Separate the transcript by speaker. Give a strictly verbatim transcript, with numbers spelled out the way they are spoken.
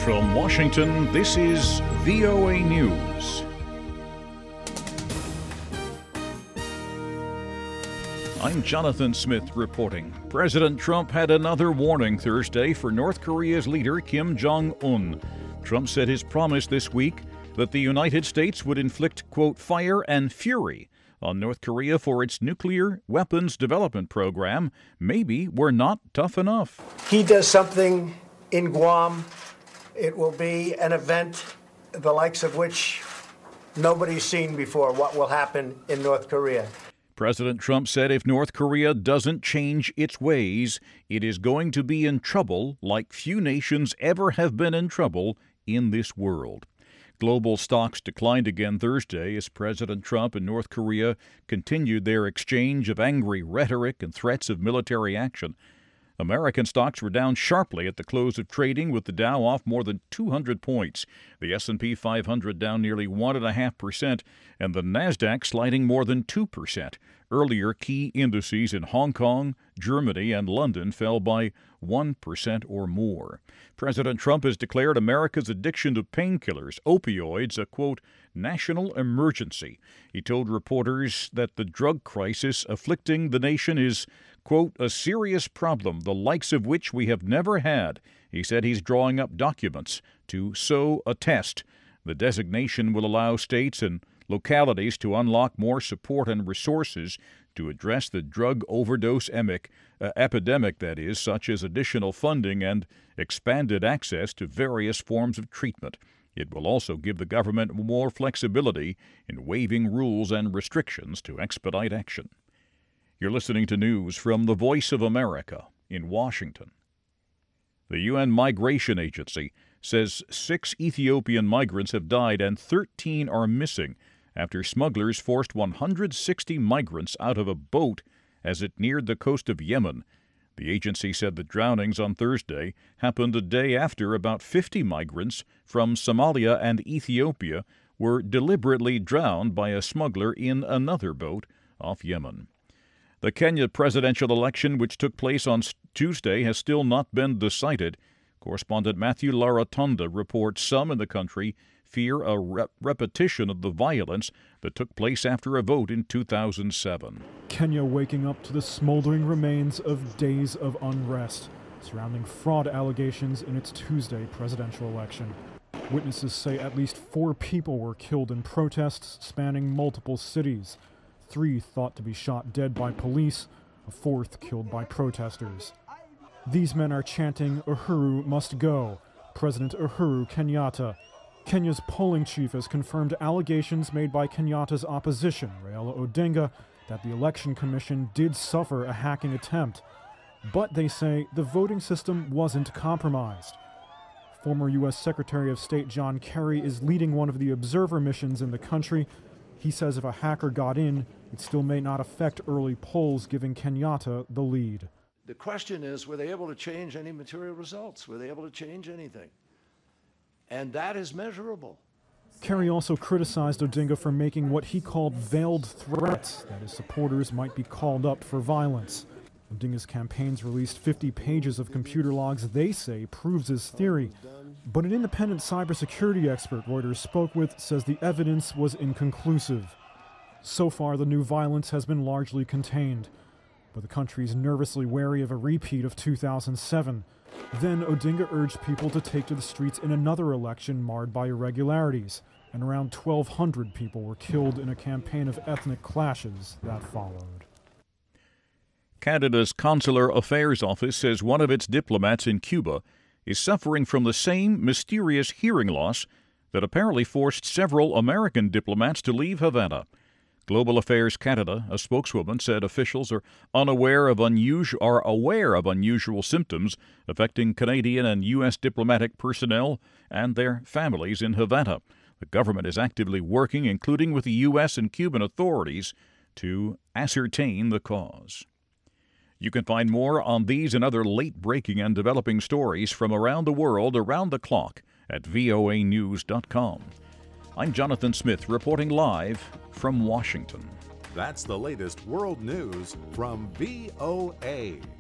Speaker 1: From Washington, this is V O A News. I'm Jonathan Smith reporting. President Trump had another warning Thursday for North Korea's leader Kim Jong-un. Trump said his promise this week that the United States would inflict, quote, fire and fury on North Korea for its nuclear weapons development program maybe were not tough enough.
Speaker 2: He does something in Guam, it will be an event the likes of which nobody's seen before, what will happen in North Korea.
Speaker 1: President Trump said if North Korea doesn't change its ways, it is going to be in trouble like few nations ever have been in trouble in this world. Global stocks declined again Thursday as President Trump and North Korea continued their exchange of angry rhetoric and threats of military action. American stocks were down sharply at the close of trading, with the Dow off more than two hundred points, the S and P five hundred down nearly one point five percent, and the Nasdaq sliding more than two percent. Earlier, key indices in Hong Kong, Germany, and London fell by one percent or more. President Trump has declared America's addiction to painkillers, opioids, a, quote, national emergency. He told reporters that the drug crisis afflicting the nation is, quote, a serious problem, the likes of which we have never had. He said he's drawing up documents to so attest. The designation will allow states and localities to unlock more support and resources to address the drug overdose emic, uh, epidemic, that is, such as additional funding and expanded access to various forms of treatment. It will also give the government more flexibility in waiving rules and restrictions to expedite action. You're listening to news from the Voice of America in Washington. The U N Migration Agency says six Ethiopian migrants have died and thirteen are missing after smugglers forced one hundred sixty migrants out of a boat as it neared the coast of Yemen. The agency said the drownings on Thursday happened a day after about fifty migrants from Somalia and Ethiopia were deliberately drowned by a smuggler in another boat off Yemen. The Kenya presidential election, which took place on Tuesday, has still not been decided. Correspondent Matthew Laratonda reports some in the country fear a rep- repetition of the violence that took place after a vote in two thousand seven.
Speaker 3: Kenya waking up to the smoldering remains of days of unrest surrounding fraud allegations in its Tuesday presidential election. Witnesses say at least four people were killed in protests spanning multiple cities. Three thought to be shot dead by police, a fourth killed by protesters. These men are chanting, "Uhuru must go." President Uhuru Kenyatta. Kenya's polling chief has confirmed allegations made by Kenyatta's opposition, Raila Odinga, that the Election Commission did suffer a hacking attempt. But they say the voting system wasn't compromised. Former U S Secretary of State John Kerry is leading one of the observer missions in the country. He says if a hacker got in, it still may not affect early polls, giving Kenyatta the lead.
Speaker 4: The question is, were they able to change any material results? Were they able to change anything? And that is measurable.
Speaker 3: Kerry also criticized Odinga for making what he called veiled threats, that his supporters might be called up for violence. Odinga's campaigns released fifty pages of computer logs they say proves his theory. But an independent cybersecurity expert Reuters spoke with says the evidence was inconclusive. So far, the new violence has been largely contained, but the country is nervously wary of a repeat of two thousand seven. Then Odinga urged people to take to the streets in another election marred by irregularities, and around twelve hundred people were killed in a campaign of ethnic clashes that followed.
Speaker 1: Canada's Consular Affairs Office says one of its diplomats in Cuba is suffering from the same mysterious hearing loss that apparently forced several American diplomats to leave Havana. Global Affairs Canada, a spokeswoman, said officials are unaware of unusual are aware of unusual symptoms affecting Canadian and U S diplomatic personnel and their families in Havana. The government is actively working, including with the U S and Cuban authorities, to ascertain the cause. You can find more on these and other late-breaking and developing stories from around the world around the clock at V O A news dot com. I'm Jonathan Smith reporting live from Washington.
Speaker 5: That's the latest world news from V O A.